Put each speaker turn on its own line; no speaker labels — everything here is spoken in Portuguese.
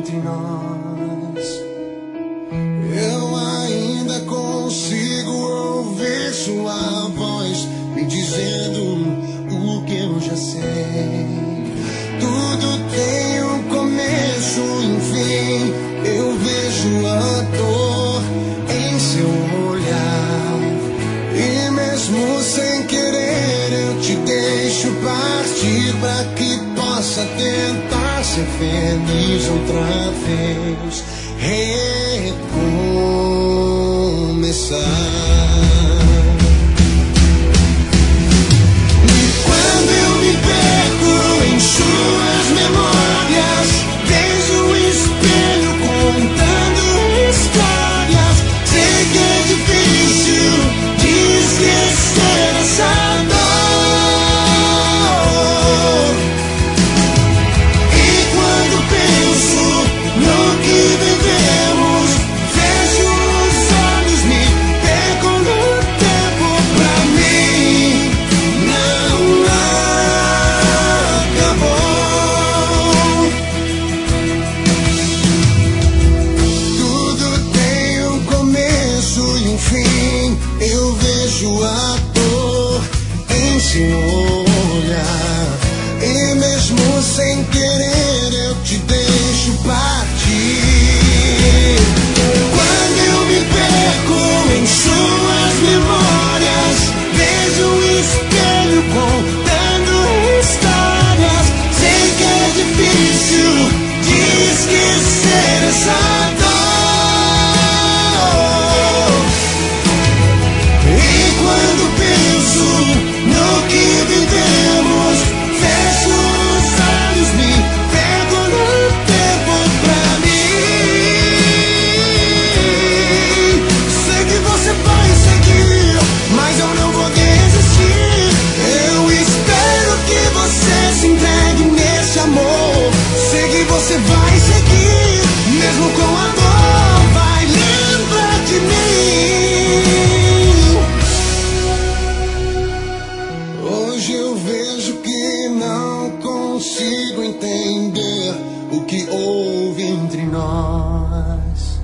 entre nós. Eu ainda consigo ouvir sua voz me dizendo o que eu já sei. Tudo tem um começo e um fim. Eu vejo a dor em seu olhar, e mesmo sem querer eu te deixo partir pra que possa tentar ser feliz outra vez. Recomeçar. E quando eu me perco em suas memórias, vejo o espelho contando histórias. Sei que é difícil de esquecer essa dor. E quando penso no que vivemos, fecho os olhos, me perco no tempo. Pra mim não acabou. Tudo tem um começo e um fim. Eu vejo a dor em seu olhar, e mesmo sem querer eu te deixo partir. Quando eu me perco em suas memórias, vejo um espelho contando histórias. Sei que é difícil de esquecer essa dor. E quando penso no que vivemos, fecho os olhos, me pego no tempo. Pra mim, sei que você vai seguir, mas eu não vou desistir. Eu espero que você se entregue nesse amor. Sei que você vai seguir, mesmo com a dor, vai lembrar de mim. Hoje eu vejo que não consigo entender o que houve entre nós.